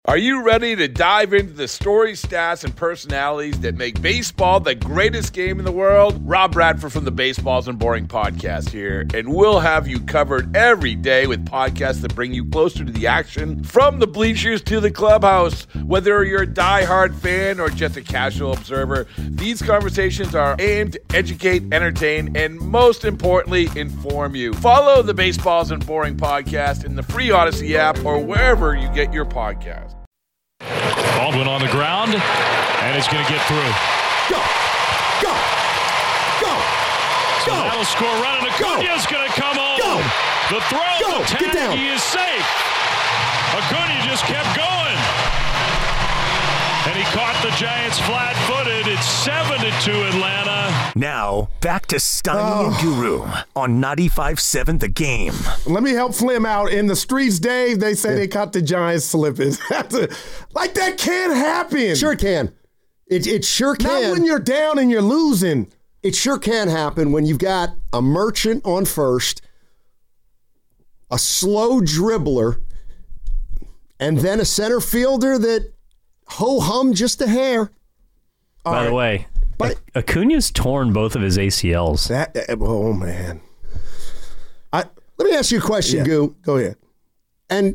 Are you ready to dive into the stories, stats, and personalities that make baseball the greatest game in the world? Rob Bradford from the Baseballs and Boring podcast here, and we'll have you covered every day with podcasts that bring you closer to the action, from the bleachers to the clubhouse. Whether you're a diehard fan or just a casual observer, these conversations are aimed to educate, entertain, and most importantly, inform you. Follow the Baseballs and Boring podcast in the free Odyssey app or wherever you get your podcasts. Baldwin on the ground, and it's going to get through. Go! Go! Go! So Go! that'll score a run, and Acuna's going to come home. Go! The throw, Go! the tag, he is safe. Acuna just kept going. And he caught the Giants flat-footed. It's 7-2 Atlanta. Now, back to Steiny and Guru on 95.7 The Game. Let me help Flim out. In the streets, Dave, they say they caught the Giants slipping. Like, that can't happen. Sure can. It sure can. Not when you're down and you're losing. It sure can happen when you've got a Merchant on first, a slow dribbler, and then a center fielder that ho-hum just a hair. By the way, Acuna's torn both of his ACLs. Oh, man. Let me ask you a question, Yeah. Goo. Go ahead. And,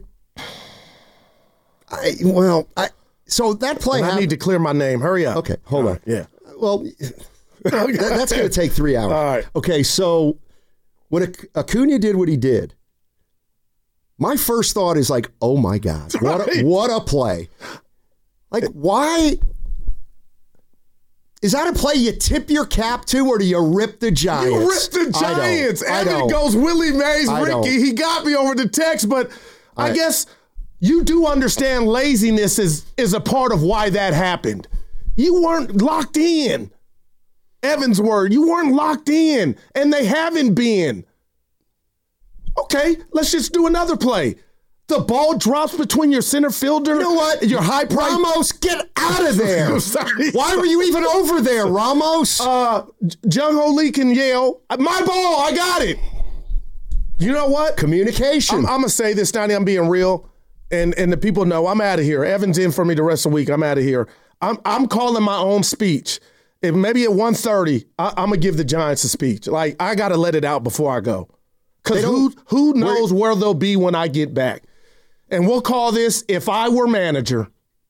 so that play I need to clear my name. Hurry up. Okay, hold on. Yeah. Well, that's going to take 3 hours. All right. Okay, so when Acuna did what he did, my first thought is like, oh, my God, what a play. Like, why? Is that a play you tip your cap to, or do you rip the Giants? You ripped the Giants. Evan goes Willie Mays, Ricky. He got me over the text, but I guess you do understand laziness is a part of why that happened. You weren't locked in. Evan's word, you weren't locked in, and they haven't been. Okay, let's just do another play. The ball drops between your center fielder. You know what? Your high price. Ramos, get out of there. Sorry. Why were you even over there, Ramos? Jung-Ho Lee can yell, my ball, I got it. You know what? Communication. I'm going to say this, Donnie, I'm being real, and the people know I'm out of here. Evan's in for me the rest of the week. I'm out of here. I'm calling my own speech. If maybe at 1:30, I'm going to give the Giants a speech. Like, I got to let it out before I go. Because who knows where they'll be when I get back. And we'll call this, if I were manager,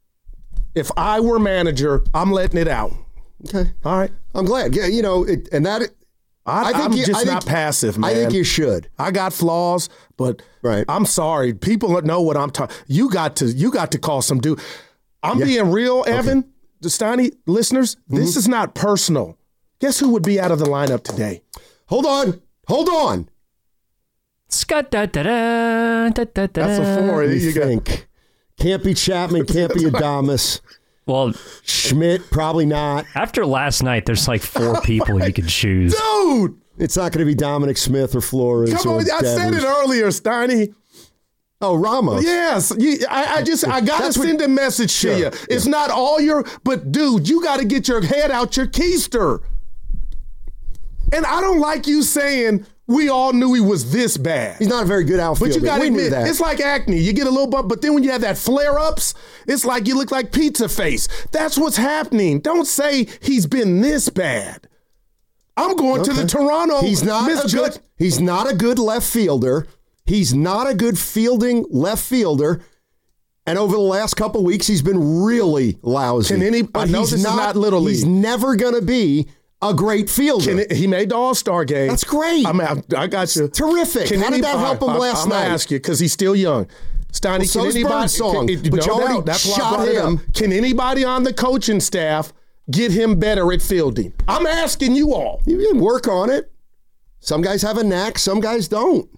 I'm letting it out. Okay. All right. I'm glad. Yeah, you know, I'm just not passive, man. I think you should. I got flaws, but I'm sorry. People know what I'm talking. You got to call some dude. I'm being real, Evan, Steiny, listeners. This is not personal. Guess who would be out of the lineup today? Hold on. Scott, That's a 4. You think. Can't be Chapman, can't be Adames. Well, Schmidt, probably not. after last night, there's like 4 people you can choose. Dude, It's not going to be Dominic Smith or Flores. come on. or I said Devers. it earlier, Steiny. Oh, Ramos. Yes. I got to send a message to you. It's not all but dude, you got to get your head out your keister. And I don't like you saying we all knew he was this bad. He's not a very good outfielder. But you got to we knew admit, that. it's like acne. You get a little bump, but then when you have that flare-ups, it's like you look like pizza face. That's what's happening. Don't say he's been this bad. I'm going to the Toronto. He's not a good left fielder. He's not a good fielding left fielder. And over the last couple of weeks, he's been really lousy. I know this is not Little League. He's never going to be a great fielder. He made the All-Star game. That's great. I got you. Terrific. How did that help him last I'm night? going to ask you because he's still young. Steiny, Well, so's Birdsong, but you already shot him. Can anybody on the coaching staff get him better at fielding? I'm asking you all. You can work on it. Some guys have a knack, some guys don't.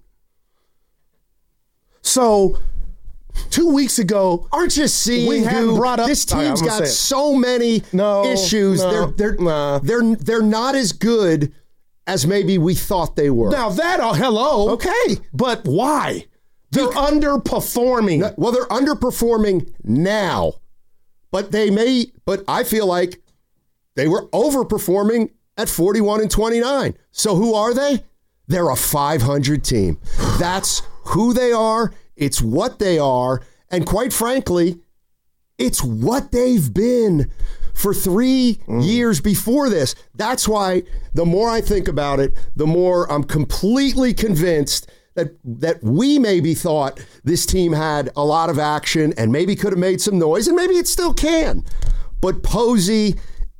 So 2 weeks ago, aren't you seeing we hadn't brought up this team's got so many issues? They're not as good as maybe we thought they were. Now hello. Okay. But why? They're underperforming. Well, they're underperforming now. But I feel like they were overperforming at 41-29. So who are they? They're a 500 team. That's who they are. It's what they are. And quite frankly, It's what they've been for 3 years before this. That's why the more I think about it, the more I'm completely convinced that we maybe thought this team had a lot of action and maybe could have made some noise, and maybe it still can. But Posey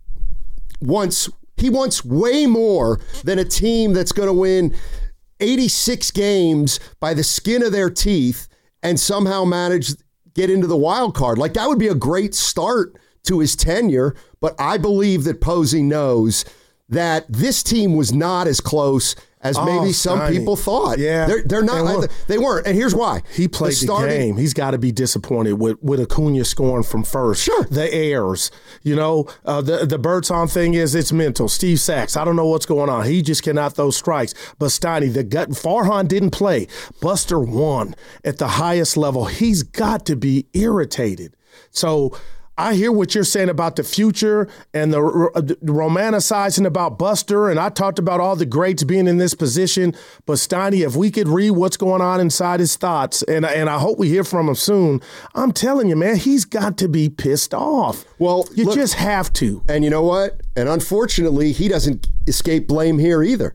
wants way more than a team that's going to win 86 games by the skin of their teeth and somehow manage get into the wild card. Like, that would be a great start to his tenure, but I believe that Posey knows that this team was not as close as maybe some people thought. Yeah. They're not. They weren't. And here's why. He played the game. He's got to be disappointed with Acuna scoring from first. Sure. The errors. The Birdsong thing is it's mental. Steve Sachs, I don't know what's going on. He just cannot throw strikes. Bastani, Farhan didn't play. Buster won at the highest level. He's got to be irritated. So I hear what you're saying about the future and the romanticizing about Buster, and I talked about all the greats being in this position. But Steiny, if we could read what's going on inside his thoughts, and I hope we hear from him soon, I'm telling you, man, he's got to be pissed off. Well, you just have to. And you know what? And unfortunately, he doesn't escape blame here either.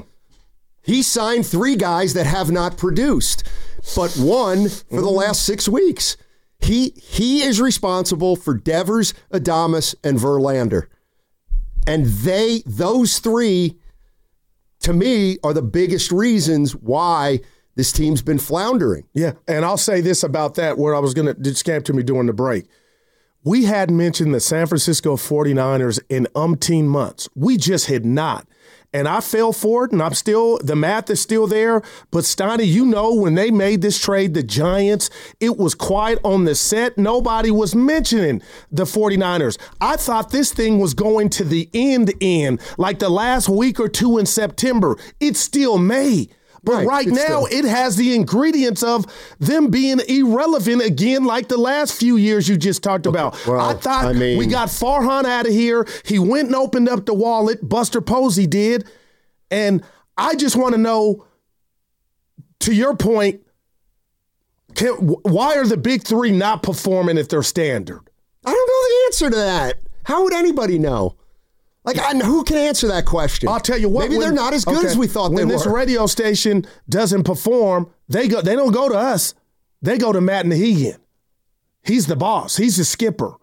He signed 3 guys that have not produced, but one for the last 6 weeks. He is responsible for Devers, Adames, and Verlander. And those 3, to me, are the biggest reasons why this team's been floundering. Yeah, and I'll say this about that, where I was going to, just came to me during the break. We hadn't mentioned the San Francisco 49ers in umpteen months. We just had not. And I fell for it, and the math is still there. But Steiny, when they made this trade, the Giants, it was quiet on the set. Nobody was mentioning the 49ers. I thought this thing was going to the end, like the last week or 2 in September. It's still May. But right now, it has the ingredients of them being irrelevant again, like the last few years you just talked about. Well, I thought we got Farhan out of here. He went and opened up the wallet. Buster Posey did. And I just want to know, to your point, why are the big 3 not performing at their standard? I don't know the answer to that. How would anybody know? Who can answer that question? I'll tell you what. Maybe they're not as good as we thought they were. When this radio station doesn't perform, they don't go to us. They go to Matt Nahigian. He's the boss. He's the skipper.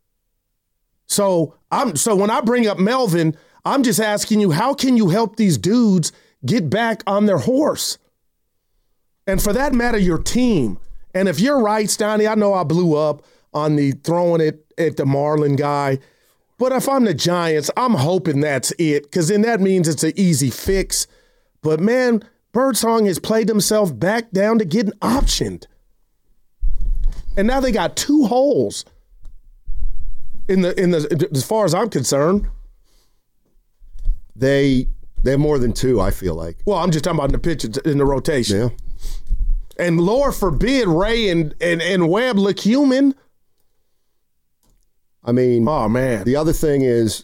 So when I bring up Melvin, I'm just asking you, how can you help these dudes get back on their horse? And for that matter, your team. And if you're right, Steiny, I know I blew up on the throwing it at the Marlin guy. But if I'm the Giants, I'm hoping that's it, because then that means it's an easy fix. But, man, Birdsong has played himself back down to getting optioned. And now they got 2 holes in the as far as I'm concerned. They have more than 2, I feel like. Well, I'm just talking about in the pitch, in the rotation. Yeah. And Lord forbid Ray and Webb look human. I mean, oh man. The other thing is,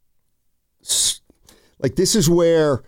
this is where,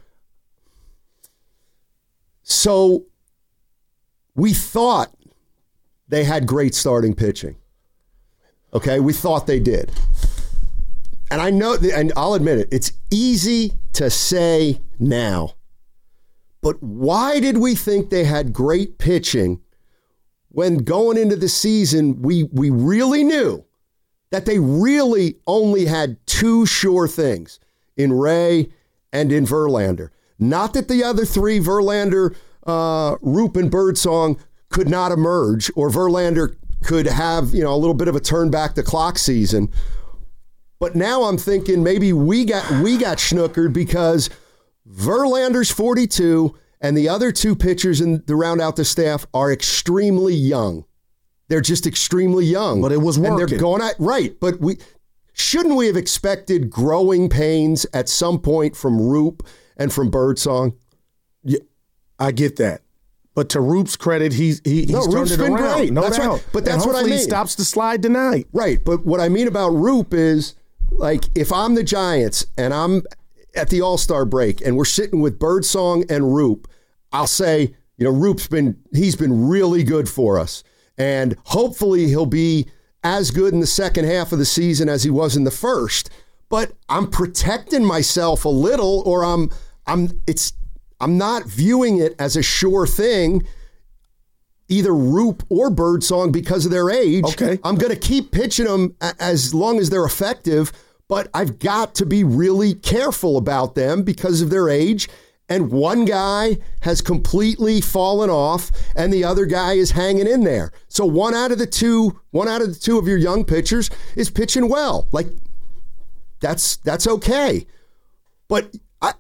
so we thought they had great starting pitching. Okay, we thought they did. And I know, and I'll admit it, it's easy to say now, but why did we think they had great pitching when going into the season, we really knew that they really only had 2 sure things in Ray and in Verlander. Not that the other 3, Verlander, Roop, and Birdsong, could not emerge, or Verlander could have, a little bit of a turn back the clock season. But now I'm thinking maybe we got schnookered because Verlander's 42 and the other 2 pitchers to round out the staff are extremely young. They're just extremely young. But it was working. And they're going at, right. But shouldn't we have expected growing pains at some point from Roop and from Birdsong? Yeah, I get that. But to Roop's credit, he's turned it around. Great. No that's doubt. Right. But that's what I mean. He stops the slide tonight. Right. But what I mean about Roop is, if I'm the Giants and I'm at the All-Star break and we're sitting with Birdsong and Roop, I'll say, Roop's been really good for us. And hopefully he'll be as good in the second half of the season as he was in the first. But I'm protecting myself a little, or I'm not viewing it as a sure thing, either Roop or Birdsong, because of their age. Okay. I'm going to keep pitching them as long as they're effective, but I've got to be really careful about them because of their age. And one guy has completely fallen off, and the other guy is hanging in there. So one out of the two of your young pitchers is pitching well. Like, that's okay. But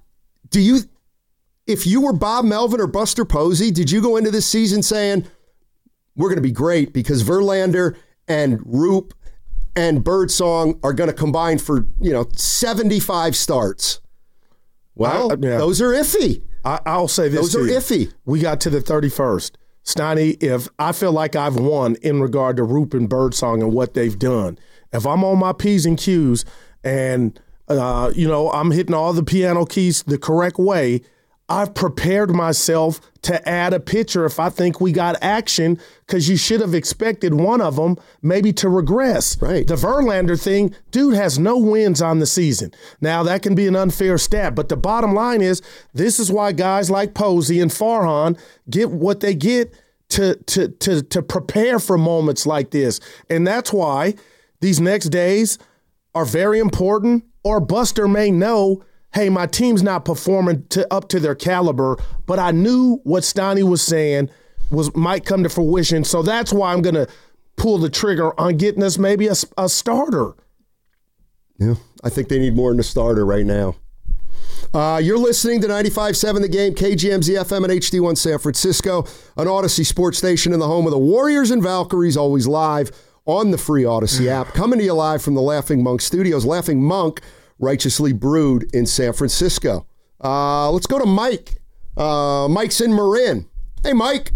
if you were Bob Melvin or Buster Posey, did you go into this season saying, we're going to be great because Verlander and Roop and Birdsong are going to combine for 75 starts? Well, those are iffy. I'll say this. Those are iffy. We got to the 31st. Steiny, if I feel like I've won in regard to Roop and Birdsong and what they've done, if I'm on my P's and Q's and, I'm hitting all the piano keys the correct way, I've prepared myself to add a pitcher if I think we got action, because you should have expected one of them maybe to regress. Right. The Verlander thing, dude has no wins on the season. Now, that can be an unfair stat, but the bottom line is this is why guys like Posey and Farhan get what they get to prepare for moments like this. And that's why these next days are very important, or Buster may know, hey, my team's not performing up to their caliber, but I knew what Steiny was saying might come to fruition, so that's why I'm going to pull the trigger on getting us maybe a starter. Yeah, I think they need more than a starter right now. You're listening to 95.7 The Game, KGMZ FM and HD1 San Francisco, an Odyssey sports station in the home of the Warriors and Valkyries, always live on the free Odyssey app. Coming to you live from the Laughing Monk Studios. Laughing Monk, righteously brewed in San Francisco. Let's go to Mike. Mike's in Marin. Hey, Mike.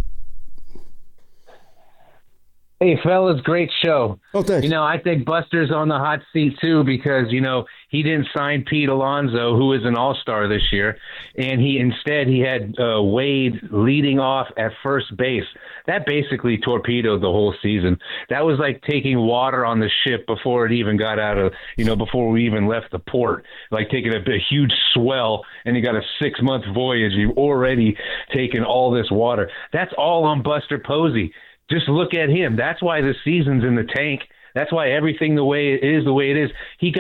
Hey, fellas, great show. Oh, thanks. I think Buster's on the hot seat, too, because, he didn't sign Pete Alonso, who is an all-star this year, and he had Wade leading off at first base. That basically torpedoed the whole season. That was like taking water on the ship before it even got out of, before we even left the port, like taking a huge swell, and you got a 6-month voyage. You've already taken all this water. That's all on Buster Posey. Just look at him. That's why the season's in the tank. That's why everything the way it is. He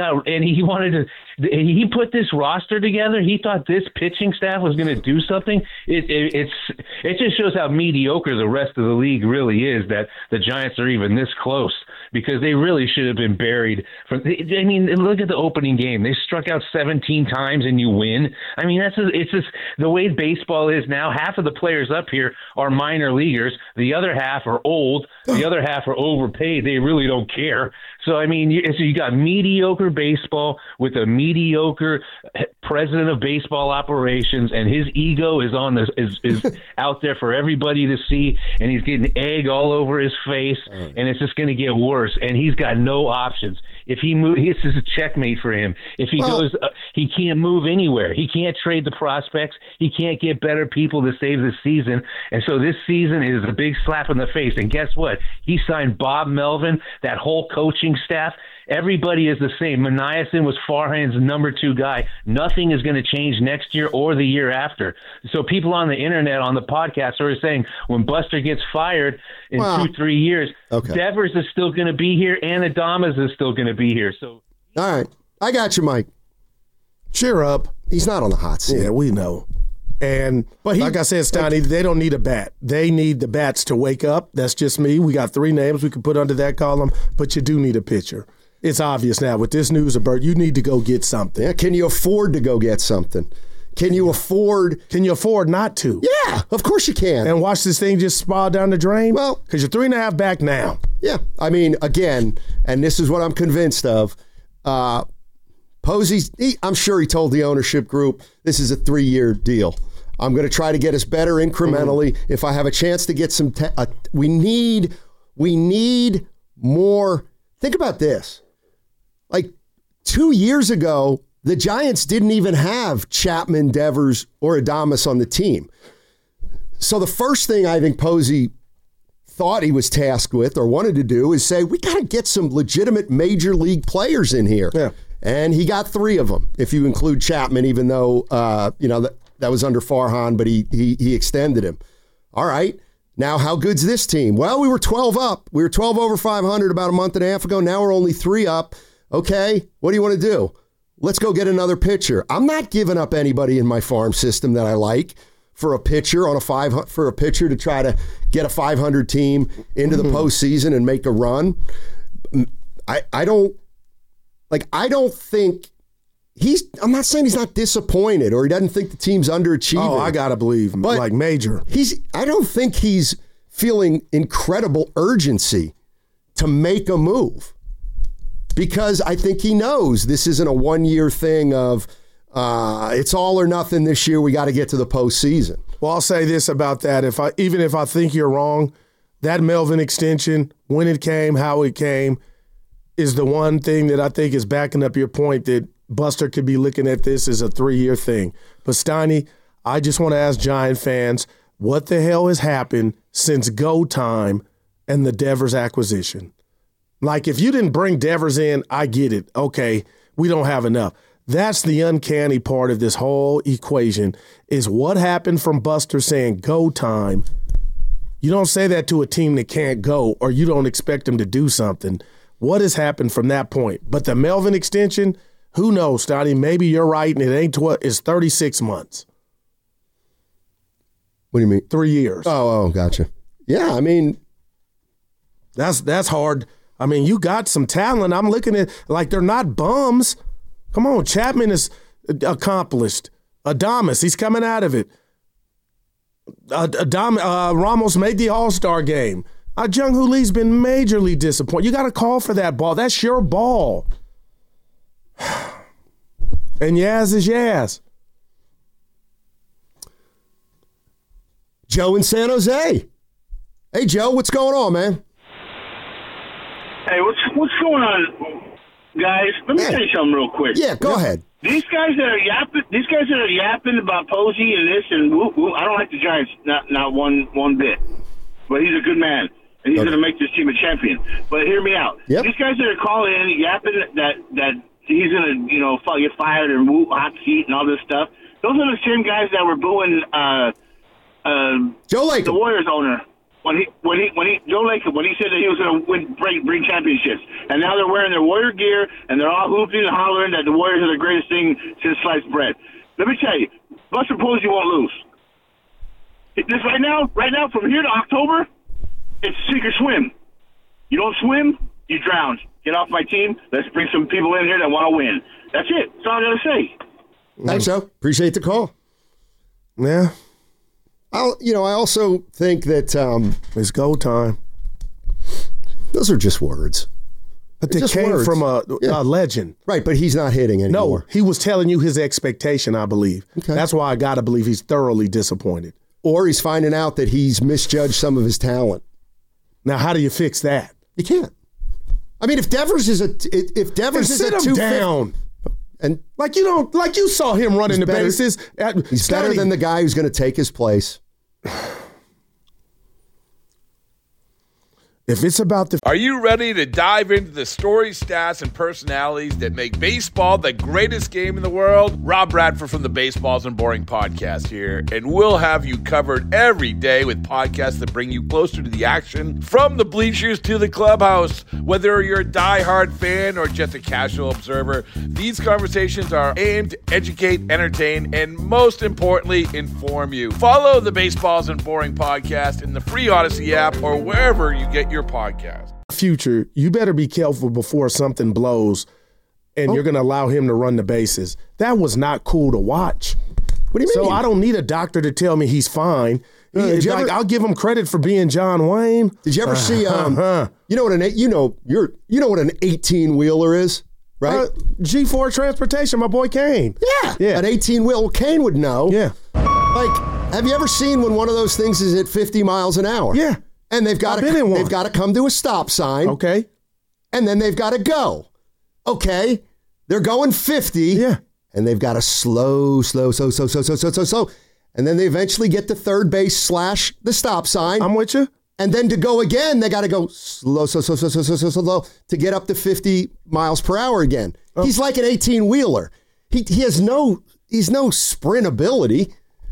put this roster together. He thought this pitching staff was going to do something. It just shows how mediocre the rest of the league really is, that the Giants are even this close, because they really should have been buried. Look at the opening game. They struck out 17 times and you win. It's just the way baseball is now. Half of the players up here are minor leaguers. The other half are old. The other half are overpaid. They really don't care. So, you got mediocre baseball with a mediocre president of baseball operations, and his ego is is out there for everybody to see, and he's getting egg all over his face, and it's just going to get worse. And he's got no options. If he moves, this is a checkmate for him. If he goes, he can't move anywhere. He can't trade the prospects. He can't get better people to save the season. And so this season is a big slap in the face. And guess what? He signed Bob Melvin, that whole coaching staff. Everybody is the same. Manayasin was Farhan's number 2 guy. Nothing is going to change next year or the year after. So people on the internet, on the podcast, are saying when Buster gets fired in 2-3 years, Devers is still going to be here and Adames is still going to be here. So, all right. I got you, Mike. Cheer up. He's not on the hot seat. Yeah, we know. But like I said, Steiny, they don't need a bat. They need the bats to wake up. That's just me. We got 3 names we could put under that column, but you do need a pitcher. It's obvious now with this news, Bert, you need to go get something. Yeah, can you afford to go get something? Can you afford not to? Yeah, of course you can. And watch this thing just spiral down the drain? Well, because you're 3.5 back now. Yeah, again, and this is what I'm convinced of, Posey's, I'm sure he told the ownership group, this is a 3-year deal. I'm going to try to get us better incrementally. Mm-hmm. If I have a chance to get some, we need more. Think about this. Like 2 years ago, the Giants didn't even have Chapman, Devers, or Adames on the team. So the first thing I think Posey thought he was tasked with or wanted to do is say, we got to get some legitimate major league players in here. Yeah. And he got 3 of them, if you include Chapman, even though, that was under Farhan, but he extended him. All right. Now, how good's this team? Well, we were 12 up. We were 12 over 500 about a month and a half ago. Now we're only 3 up. Okay, what do you want to do? Let's go get another pitcher. I'm not giving up anybody in my farm system that I like for a pitcher for a pitcher to try to get a 500 team into the postseason and make a run. I don't think I'm not saying he's not disappointed or he doesn't think the team's underachieving. Oh, I gotta believe him, like major. I don't think he's feeling incredible urgency to make a move because I think he knows this isn't a 1-year thing of it's all or nothing this year. We got to get to the postseason. Well, I'll say this about that: even if I think you're wrong, that Melvin extension, when it came, how it came, is the one thing that I think is backing up your point that Buster could be looking at this as a 3-year thing. But Steiny, I just want to ask Giant fans, what the hell has happened since go time and the Devers acquisition? Like, if you didn't bring Devers in, I get it. Okay, we don't have enough. That's the uncanny part of this whole equation is what happened from Buster saying go time. You don't say that to a team that can't go or you don't expect them to do something. What has happened from that point? But the Melvin extension, who knows, Stoney? Maybe you're right, and it ain't it's 36 months. What do you mean? 3 years. Oh, gotcha. Yeah, I mean, that's hard. I mean, you got some talent. I'm looking at like they're not bums. Come on, Chapman is accomplished. Adames, he's coming out of it. Ramos made the All-Star game. Jung-Hoo Lee's been majorly disappointed. You got to call for that ball. That's your ball. And Yaz is Yaz. Joe in San Jose. Hey, Joe, what's going on, man? Hey, what's going on, guys? Let me tell you something real quick. Yeah, go ahead. These guys that are yapping about Posey and this and whoop, whoop, I don't like the Giants not one bit. But he's a good man. And he's going to make this team a champion. But hear me out. Yep. These guys that are calling in, yapping that he's going to, get fired and whoop, hot seat and all this stuff. Those are the same guys that were booing Joe Lacob, the Warriors owner, when he said that he was going to bring championships. And now they're wearing their Warrior gear and they're all hooping and hollering that the Warriors are the greatest thing since sliced bread. Let me tell you, Buster Posey won't lose. This right now, from here to October, it's sink or swim. You don't swim, you drown. Get off my team. Let's bring some people in here that want to win. That's it. That's all I got to say. Thanks, Joe. Appreciate the call. Yeah. I also think that it's go time. Those are just words. But they came from a legend. Right, but he's not hitting anymore. No, he was telling you his expectation, I believe. Okay. That's why I got to believe he's thoroughly disappointed. Or he's finding out that he's misjudged some of his talent. Now, how do you fix that? You can't. I mean, if Devers is at 250, down. And you saw him running the bases. He's better than the guy who's going to take his place. If it's about the... Are you ready to dive into the stories, stats, and personalities that make baseball the greatest game in the world? Rob Bradford from the Baseballs and Boring podcast here, and we'll have you covered every day with podcasts that bring you closer to the action, from the bleachers to the clubhouse. Whether you're a diehard fan or just a casual observer, these conversations are aimed to educate, entertain, and most importantly, inform you. Follow the Baseballs and Boring podcast in the free Odyssey app or wherever you get your podcast. Future, you better be careful before something blows and you're going to allow him to run the bases. That was not cool to watch. What do you mean? So I don't need a doctor to tell me he's fine. I'll give him credit for being John Wayne. Did you ever see you know what an 18-wheeler is, right? G4 Transportation, my boy Kane. Yeah. An 18-wheel, Kane would know. Yeah. Like, have you ever seen when one of those things is at 50 miles an hour? Yeah. And they've got to come to a stop sign. Okay. And then they've got to go. Okay. They're going 50. Yeah. And they've got to slow. And then they eventually get to third base / the stop sign. I'm with you. And then to go again, they got to go slow to get up to 50 miles per hour again. Oh. He's like an 18-wheeler. He's no sprint ability.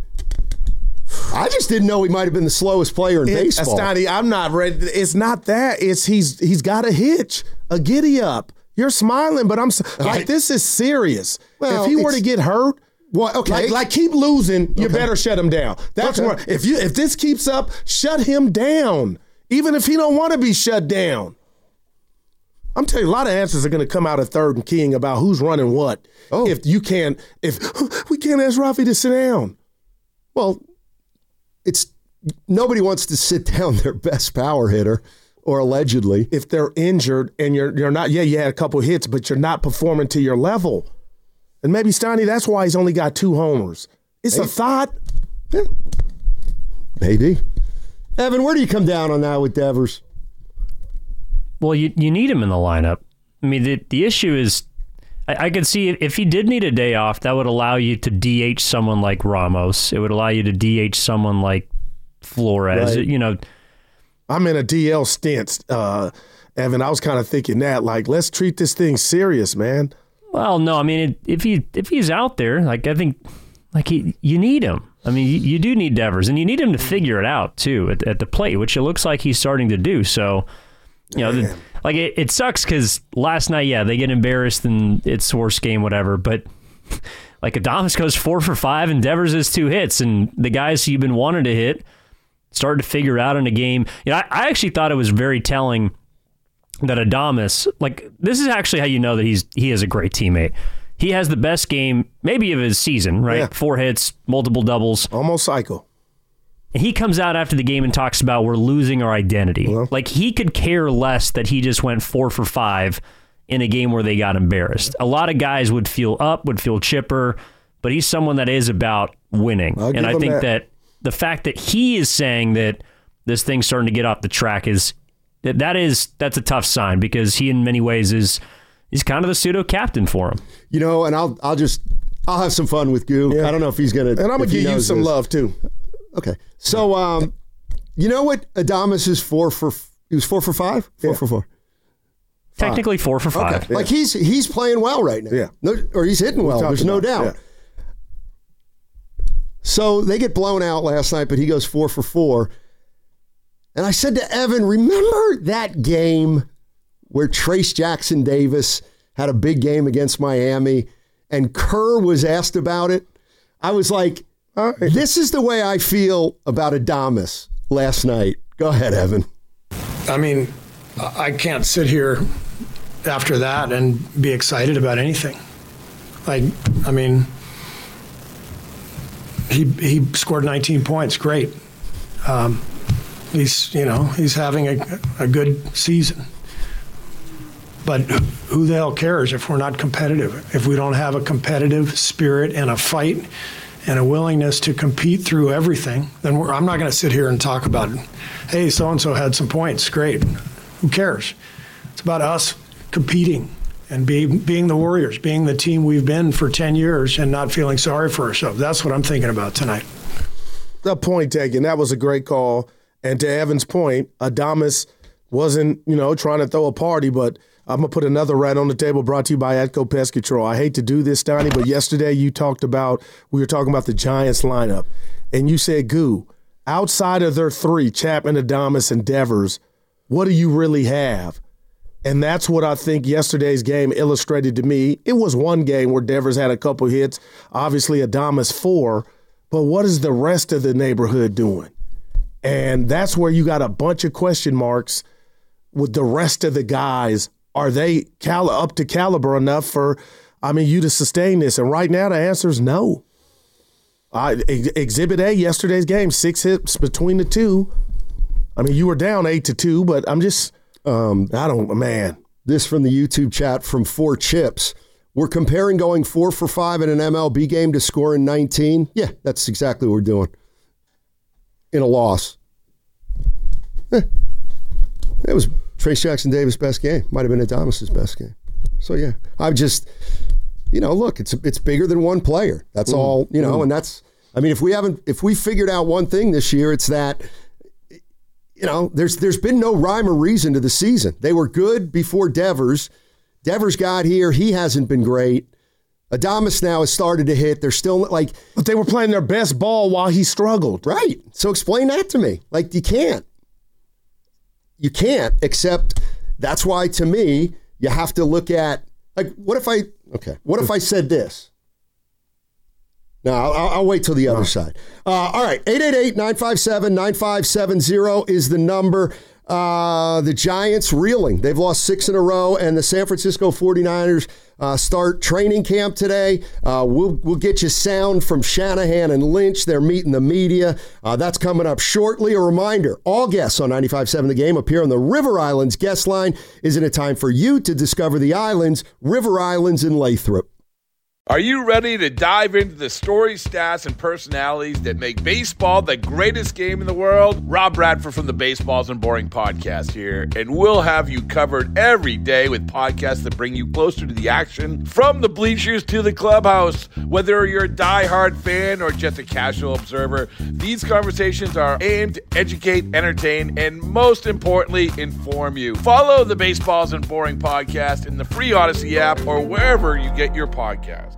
I just didn't know he might have been the slowest player in baseball. Astani, I'm not ready. It's not that. It's he's got a hitch, a giddy up. You're smiling, but this is serious. Well, if he were to get hurt, okay, like keep losing, you better shut him down. That's where if this keeps up, shut him down. Even if he don't want to be shut down. I'm telling you, a lot of answers are going to come out of third and king about who's running what. Oh. If we can't ask Rafi to sit down. Well, nobody wants to sit down their best power hitter, or allegedly. If they're injured and you're not, you had a couple hits, but you're not performing to your level. And maybe Stoney, that's why he's only got 2 homers. It's a thought. Yeah. Maybe. Evan, where do you come down on that with Devers? Well, you need him in the lineup. I mean, the issue is, I could see if he did need a day off, that would allow you to DH someone like Ramos. It would allow you to DH someone like Flores. Right. I'm in a DL stint, Evan. I was kind of thinking that, like, let's treat this thing serious, man. Well, no, I mean, if he's out there, like, I think, like, you need him. I mean, you do need Devers, and you need him to figure it out too at the plate, which it looks like he's starting to do. So, it sucks because last night, they get embarrassed and it's the worst game, whatever. But like Adames goes 4 for 5 and Devers has 2 hits, and the guys you've been wanting to hit started to figure out in a game. I actually thought it was very telling that Adames, like, this is actually how you know that he is a great teammate. He has the best game maybe of his season, right? Yeah. 4 hits, multiple doubles. Almost cycle. And he comes out after the game and talks about we're losing our identity. Uh-huh. Like, he could care less that he just went 4 for 5 in a game where they got embarrassed. A lot of guys would feel chipper, but he's someone that is about winning. And I think that the fact that he is saying that this thing's starting to get off the track that's a tough sign, because he in many ways he's kind of the pseudo captain for him. And I'll have some fun with Goo. Yeah. I don't know if he's gonna, and I'm gonna give you some love too. Okay, so you know what Adames is 4 for? He was 4 for 5. 4 for 4. Technically 4 for 5. Okay. Yeah. Like he's playing well right now. Yeah, or he's hitting well. There's no doubt. Yeah. So they get blown out last night, but he goes 4 for 4. And I said to Evan, remember that game where Trace Jackson Davis had a big game against Miami and Kerr was asked about it? I was like, this is the way I feel about Adames last night. Go ahead, Evan. I mean, I can't sit here after that and be excited about anything. Like, I mean, he scored 19 points. Great. He's having a good season. But who the hell cares if we're not competitive? If we don't have a competitive spirit and a fight and a willingness to compete through everything, then I'm not going to sit here and talk about, hey, so-and-so had some points. Great. Who cares? It's about us competing and being the Warriors, being the team we've been for 10 years and not feeling sorry for ourselves. That's what I'm thinking about tonight. The point taken. That was a great call. And to Evan's point, Adames wasn't, trying to throw a party, but I'm going to put another rat on the table brought to you by Atco Pest Control. I hate to do this, Donnie, but yesterday we were talking about the Giants lineup, and you said, Goo, outside of their 3, Chapman, Adames, and Devers, what do you really have? And that's what I think yesterday's game illustrated to me. It was one game where Devers had a couple hits, obviously Adames 4, but what is the rest of the neighborhood doing? And that's where you got a bunch of question marks with the rest of the guys. Are they up to caliber enough for, you to sustain this? And right now the answer is no. Exhibit A, yesterday's game, 6 hits between the 2. You were down 8-2, but I'm just, This from the YouTube chat from 4 Chips. We're comparing going 4 for 5 in an MLB game to scoring 19. Yeah, that's exactly what we're doing. In a loss. It was Trace Jackson Davis' best game. Might have been Adames' best game. So, yeah. I'm just, look, it's bigger than one player. That's all, and that's, if we figured out one thing this year, it's that there's been no rhyme or reason to the season. They were good before Devers. Devers got here. He hasn't been great. Adames now has started to hit. They're still but they were playing their best ball while he struggled. Right. So explain that to me. You can't. You can't, except that's why, to me, you have to look at, what if I said this? No, I'll wait till the other side. All right, 888-957-9570 is the number. The Giants reeling. They've lost 6 in a row, and the San Francisco 49ers start training camp today. We'll get you sound from Shanahan and Lynch. They're meeting the media. That's coming up shortly. A reminder, all guests on 95.7 The Game appear on the River Islands guest line. Isn't it time for you to discover the islands, River Islands in Lathrop? Are you ready to dive into the stories, stats, and personalities that make baseball the greatest game in the world? Rob Bradford from the Baseballs and Boring podcast here, and we'll have you covered every day with podcasts that bring you closer to the action, from the bleachers to the clubhouse. Whether you're a diehard fan or just a casual observer, these conversations are aimed to educate, entertain, and most importantly, inform you. Follow the Baseballs and Boring podcast in the free Odyssey app or wherever you get your podcasts.